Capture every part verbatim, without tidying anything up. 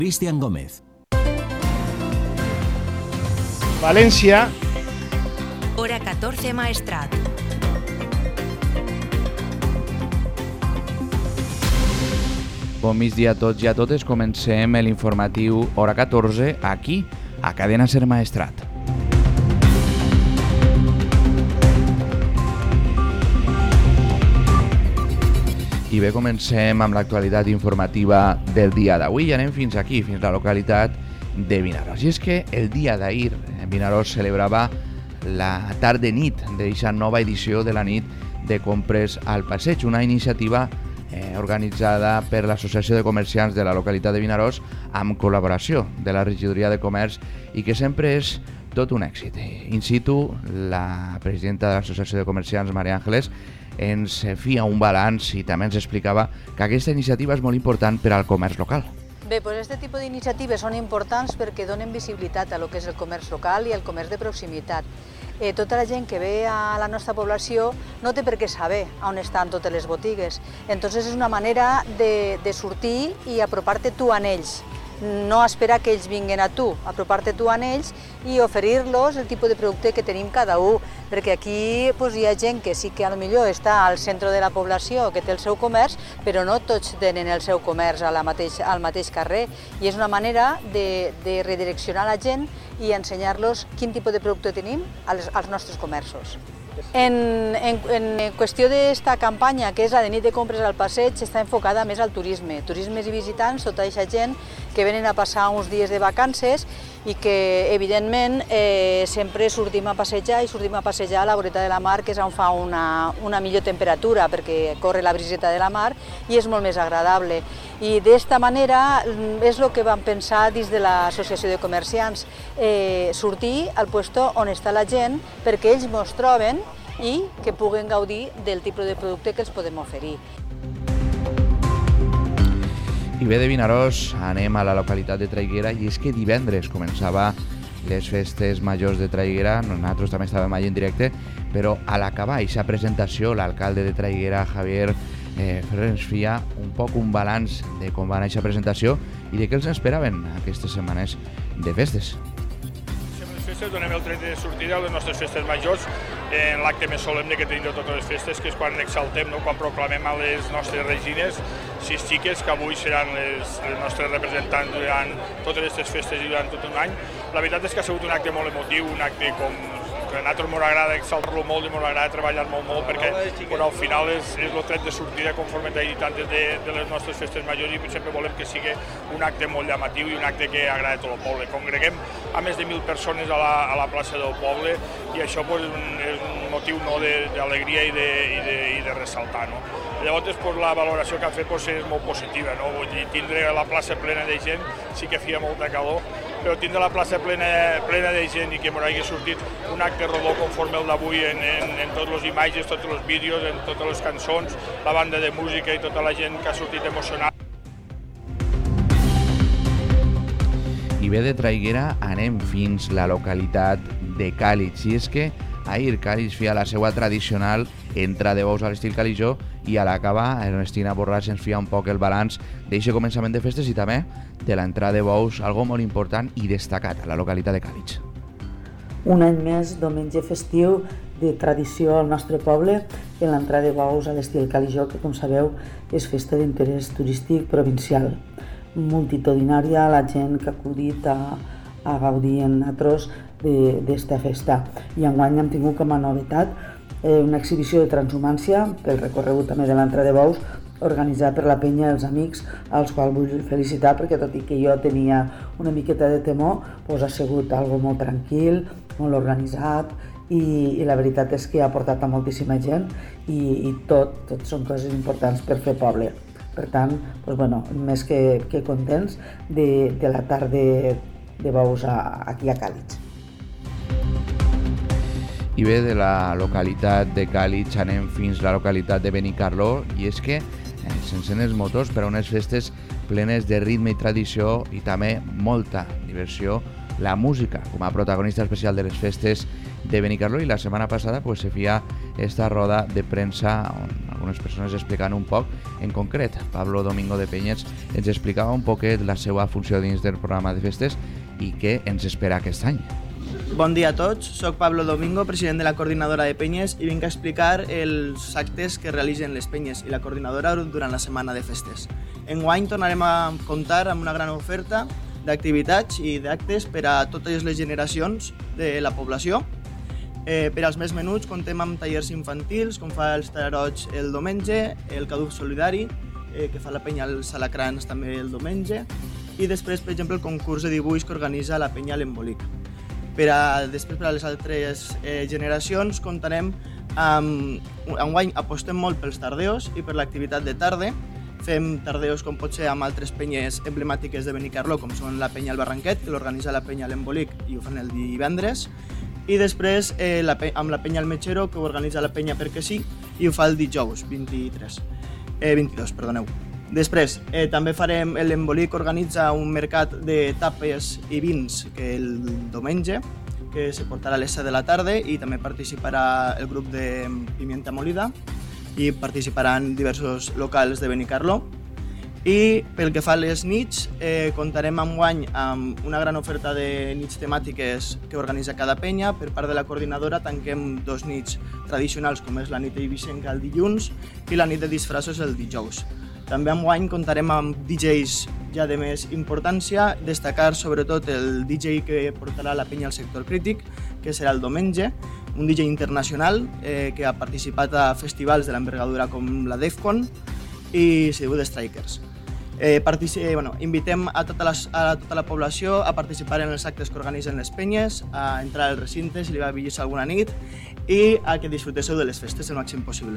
Cristian Gómez. València. Hora catorze, Maestrat. Bon migdia a tots i a totes. Comencem l'informatiu Hora catorze aquí, a Cadena Ser Maestrat. I bé, comencem amb l'actualitat informativa del dia d'avui i anem fins aquí, fins a la localitat de Vinaròs. I és que el dia d'ahir Vinaròs celebrava la tarda nit d'aquesta nova edició de la nit de compres al passeig, una iniciativa eh, organitzada per l'Associació de Comerciants de la localitat de Vinaròs amb col·laboració de la Regidoria de Comerç i que sempre és tot un èxit. In situ, la presidenta de l'Associació de Comerciants, Maria Ángeles, ens feia un balanç i també ens explicava que aquesta iniciativa és molt important per al comerç local. Bé, doncs aquest tipus d'iniciatives són importants perquè donen visibilitat a lo que és el comerç local i el comerç de proximitat. Eh, tota la gent que ve a la nostra població no té per què saber on estan totes les botigues. Entonces és una manera de, de sortir i apropar-te tu a ells. No esperar que ells vinguin a tu, apropar-te tu a ells i oferir-los el tipus de producte que tenim cada un, perquè aquí pues, hi ha gent que sí que a lo millor està al centre de la població, que té el seu comerç, però no tots tenen el seu comerç a la mateix, al mateix carrer, i és una manera de, de redireccionar la gent i ensenyar-los quin tipus de producte tenim als, als nostres comerços. En, en, en qüestió d'esta campanya, que és la de nit de compres al passeig, està enfocada més al turisme, turismes i visitants, tota aquesta gent que venen a passar uns dies de vacances i que, evidentment, eh, sempre sortim a passejar i sortim a passejar a la voreta de la mar, que és on fa una, una millor temperatura, perquè corre la briseta de la mar i és molt més agradable. I d'esta manera és el que vam pensar dins de l'Associació de Comerciants, eh, sortir al puesto on està la gent perquè ells mos troben i que puguen gaudir del tipus de producte que els podem oferir. I bé, de Vinaròs anem a la localitat de Traiguera i és que divendres començava les festes majors de Traiguera, nosaltres també estàvem allà en directe, però a l'acabar aquesta presentació l'alcalde de Traiguera, Javier eh, Ferrer, ens feia un poc un balanç de com va anar aquesta presentació i de què els esperaven aquestes setmanes de festes. Donem el tret de sortida a les nostres festes majors en l'acte més solemne que tenim de totes les festes, que és quan exaltem, no? Quan proclamem a les nostres regines, sis xiques, que avui seran les, les nostres representants durant totes aquestes festes i durant tot un any. La veritat és que ha sigut un acte molt emotiu, un acte com que a nosaltres ens agrada exaltar-lo molt i ens agrada treballar molt molt perquè bueno, al final és, és el tret de sortida conforme t'he dit antes de, de les nostres festes majors i sempre volem que sigui un acte molt llamatiu i un acte que agrada a tot el poble. Congreguem a més de mil persones a la, a la plaça del poble i això pues, és, un, és un motiu no, d'alegria i, de, i, de, i de ressaltar. No? Llavors pues, la valoració que han fet pues, és molt positiva. No? Vull dir, tindre la plaça plena de gent sí que feia molta calor, però tindre la plaça plena, plena de gent i que m'ho hagi sortit un acte rodó conforme el d'avui en, en, en totes les imatges, tots els vídeos, en totes les cançons, la banda de música i tota la gent que ha sortit emocionada. I bé, de Traiguera anem fins la localitat de Càlig. I és que ahir Càlig feia la seva tradicional entrada de bous a l'estil Calijó i a l'acabar Ernestina Borràs ens feia un poc el balanç d'aquest començament de festes i també de l'entrada de bous, algo molt important i destacat a la localitat de Càlig. Un any més, diumenge festiu de tradició al nostre poble en l'entrada de bous a l'estil Calijó, que com sabeu és festa d'interès turístic provincial. Multitudinària la gent que ha acudit a, a gaudir en nosaltres d'esta festa. I enguany hem tingut com a novetat eh, una exhibició de transhumància pel recorregut també de l'entrada de bous organitzada per la penya dels amics, als quals vull felicitar perquè tot i que jo tenia una miqueta de temor, doncs ha sigut algo molt tranquil, molt organitzat i, i la veritat és que ha portat a moltíssima gent i, i tot, tot són coses importants per fer poble. Per tant, doncs, bueno, més que, que contents de, de la tarda de, de bous a, aquí a Càlig. I bé, de la localitat de Càlig anem fins a la localitat de Benicarló i és que eh, s'encenen els motors per a unes festes plenes de ritme i tradició i també molta diversió, la música com a protagonista especial de les festes de Benicarló. I la setmana passada pues, se feia esta roda de premsa on algunes persones explicant un poc. En concret, Pablo Domingo de Penyes ens explicava un poquet la seva funció dins del programa de festes i què ens espera aquest any. Bon dia a tots, soc Pablo Domingo, president de la coordinadora de Penyes i vinc a explicar els actes que realitzen les Penyes i la coordinadora durant la setmana de festes. Enguany tornarem a comptar amb una gran oferta d'activitats i d'actes per a totes les generacions de la població. Eh, per als més menuts contem amb tallers infantils, com fa els Tallarots el diumenge, el Caduf Solidari, eh, que fa la penya als Salacrans també el diumenge, i després, per exemple, el concurs de dibuix que organitza la penya l'Embolic. Per a, després, per a les altres eh, generacions, comptarem amb... Enguany apostem molt pels tardeos i per l'activitat de tarda. Fem tardeos com pot ser amb altres penyes emblemàtiques de Benicarló, com són la penya El Barranquet, que l'organitza la penya l'Embolic i ho fan el divendres. I després eh, la, amb la penya El Metxero, que ho organitza la penya Perquè Sí, i ho fa el dijous, vint-i-tres. Eh, vint-i-dos, perdoneu. Després, eh, també farem, l'Embolic organitza un mercat de tapes i vins que el diumenge, que se portarà a les set de la tarda, i també participarà el grup de Pimienta Molida i participaran diversos locals de Benicarló. I pel que fa a les nits, eh, comptarem enguany amb una gran oferta de nits temàtiques que organitza cada penya. Per part de la coordinadora tanquem dos nits tradicionals, com és la nit eivissenca el dilluns i la nit de disfressos el dijous. També enguany comptarem amb D Js ja de més importància, destacar sobretot el D J que portarà la penya al sector crític, que serà el diumenge, un D J internacional eh, que ha participat a festivals de l'envergadura com la DEFCON i se diu The Strikers. Eh, partici- bueno, invitem a tota, les, a tota la població a participar en els actes que organitzen les penyes, a entrar al recinte si li va vellissar alguna nit i a que disfruteu de les festes el màxim possible.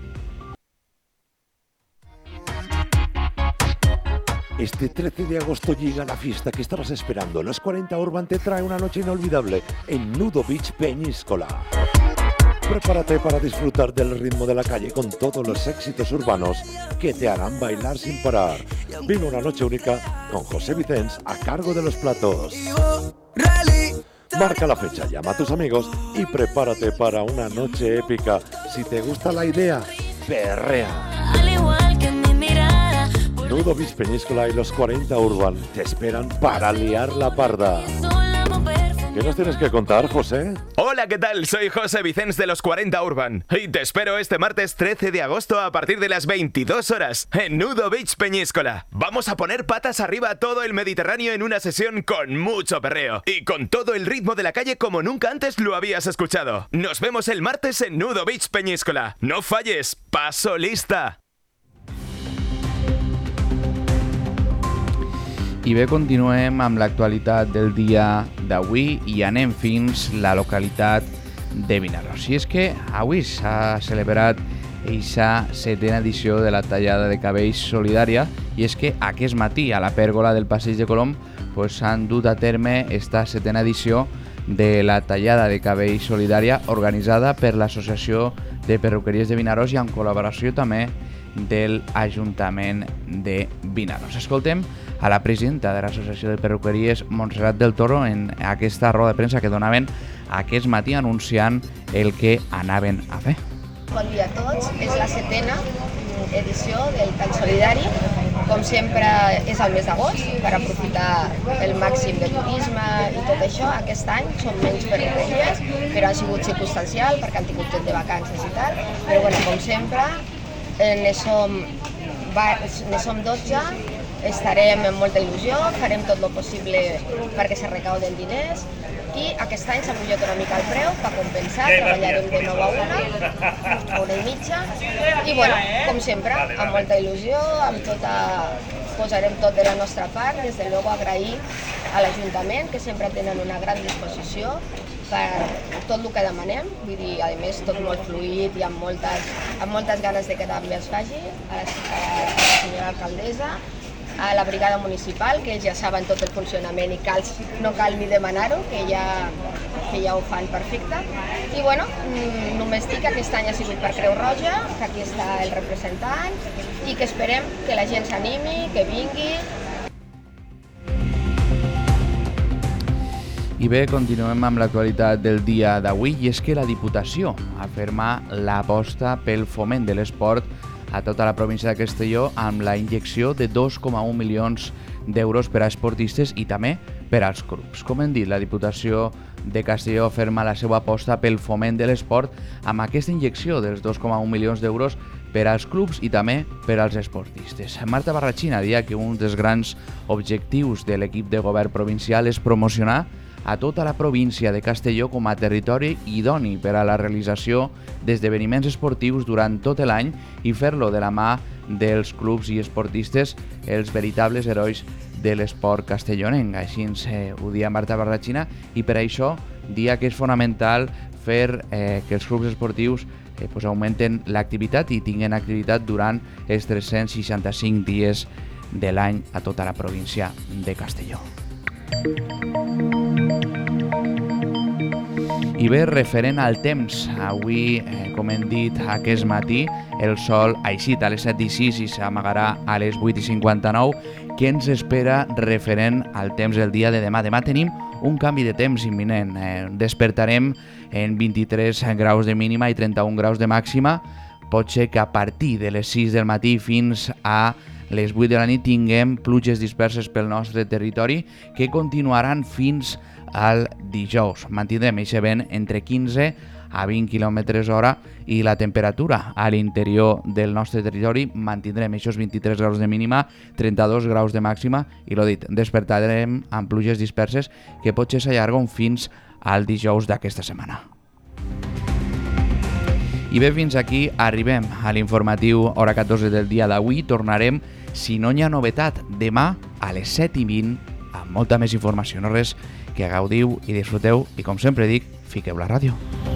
Este trece de agosto llega la fiesta que estabas esperando. Los cuarenta Urban te trae una noche inolvidable en Nudo Beach Peñíscola. Prepárate para disfrutar del ritmo de la calle con todos los éxitos urbanos que te harán bailar sin parar. Vive una noche única con José Vicens a cargo de los platos. Marca la fecha, llama a tus amigos y prepárate para una noche épica. Si te gusta la idea, perrea. Nudo Beach Peñíscola y los cuarenta Urban te esperan para liar la parda. ¿Qué nos tienes que contar, José? Hola, ¿qué tal? Soy José Vicens de los cuarenta Urban y te espero este martes trece de agosto a partir de las veintidós horas en Nudo Beach Peñíscola. Vamos a poner patas arriba todo el Mediterráneo en una sesión con mucho perreo y con todo el ritmo de la calle como nunca antes lo habías escuchado. Nos vemos el martes en Nudo Beach Peñíscola. No falles, paso lista. I bé, continuem amb l'actualitat del dia d'avui i anem fins la localitat de Vinaròs. I és que avui s'ha celebrat eixa setena edició de la tallada de cabells solidària i és que aquest matí a la pèrgola del Passeig de Colom s'han dut a terme esta setena edició de la tallada de cabells solidària organitzada per l'Associació de Perruqueries de Vinaròs i en col·laboració també del Ajuntament de Vinaròs. Escoltem a la presidenta de l'Associació de Perruqueries, Montserrat del Toro, en aquesta roda de premsa que donaven aquest matí anunciant el que anaven a fer. Bon dia a tots. És la setena edició del Tall Solidari. Com sempre és al mes d'agost per aprofitar el màxim de turisme i tot això. Aquest any són menys perruqueries, però ha sigut circumstancial perquè han tingut temps de vacances i tal. Però bueno, com sempre, ne som, ne som dotze, estarem amb molta il·lusió, farem tot el possible perquè se recauden diners i aquest any s'ha pujat una mica el preu per compensar, treballarem de nou a una, a una i mitja i bueno, com sempre, amb molta il·lusió, amb tota, posarem tot de la nostra part, des de luego agrair a l'Ajuntament que sempre tenen una gran disposició per tot el que demanem, vull dir, a més tot molt fluid i amb moltes, amb moltes ganes de que també es faci, a la, a la senyora alcaldessa, a la brigada municipal, que ells ja saben tot el funcionament i cal, no cal ni demanar-ho, que, ja, que ja ho fan perfecte. I bueno, només dic que aquest any ha sigut per Creu Roja, que aquí està el representant, i que esperem que la gent s'animi, que vingui. I bé, continuem amb l'actualitat del dia d'avui, i és que la Diputació afirma l'aposta pel foment de l'esport a tota la província de Castelló amb la injecció de dos coma un milions d'euros per a esportistes i també per als clubs. Com hem dit, la Diputació de Castelló afirma la seva aposta pel foment de l'esport amb aquesta injecció dels dos coma un milions d'euros per als clubs i també per als esportistes. Marta Barratxina dia que un dels grans objectius de l'equip de govern provincial és promocionar a tota la província de Castelló com a territori idoni per a la realització d'esdeveniments esportius durant tot l'any i fer-lo de la mà dels clubs i esportistes, els veritables herois de l'esport castellonenc. Així ens eh, ho dia Marta Barratxina, i per això dia que és fonamental fer eh, que els clubs esportius eh, pues augmenten l'activitat i tinguin activitat durant els tres-cents seixanta-cinc dies de l'any a tota la província de Castelló. I bé, referent al temps, avui, eh, com hem dit aquest matí, el sol ha eixit a les set i sis i s'amagarà a les vuit i cinquanta-nou. Què ens espera referent al temps del dia de demà? Demà tenim un canvi de temps imminent. Eh, despertarem en vint-i-tres graus de mínima i trenta-un graus de màxima. Pot ser que a partir de les sis del matí fins a les vuit de la nit tinguem pluges disperses pel nostre territori que continuaran fins al dijous. Mantindrem aquest vent entre quinze a vint quilòmetres hora i la temperatura a l'interior del nostre territori mantindrem aquests vint-i-tres graus de mínima, trenta-dos graus de màxima i l'ho dit, despertarem amb pluges disperses que potser s'allarguen fins al dijous d'aquesta setmana. I bé, fins aquí arribem a l'informatiu hora catorze del dia d'avui. Tornarem, si no hi ha novetat, demà a les set i vint amb molta més informació. No res, que gaudiu i disfruteu i, com sempre dic, fiqueu la ràdio.